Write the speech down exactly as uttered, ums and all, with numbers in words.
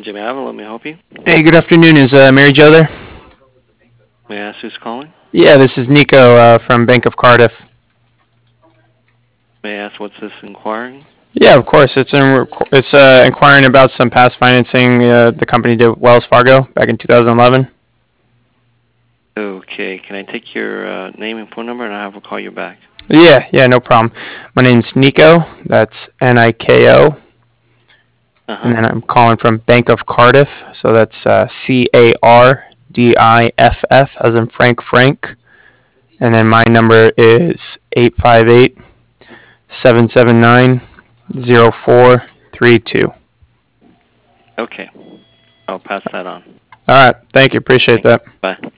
Jimmy Avila, let me help you. Hey, good afternoon. Is uh, Mary Jo there? May I ask who's calling? Yeah, this is Nico uh, from Bank of Cardiff. May I ask what's this inquiring? Yeah, of course. It's in, it's uh, inquiring about some past financing uh, the company did with Wells Fargo back in two thousand eleven. Okay, can I take your uh, name and phone number and I'll have her call you back? Yeah, yeah, no problem. My name's Nico. That's N I K O. Uh-huh. And then I'm calling from Bank of Cardiff. So that's uh, C A R D I F F, as in Frank Frank. And then my number is eight five eight, seven seven nine, zero four three two. Okay, I'll pass that on. All right. Thank you. Appreciate Thanks. that. Bye.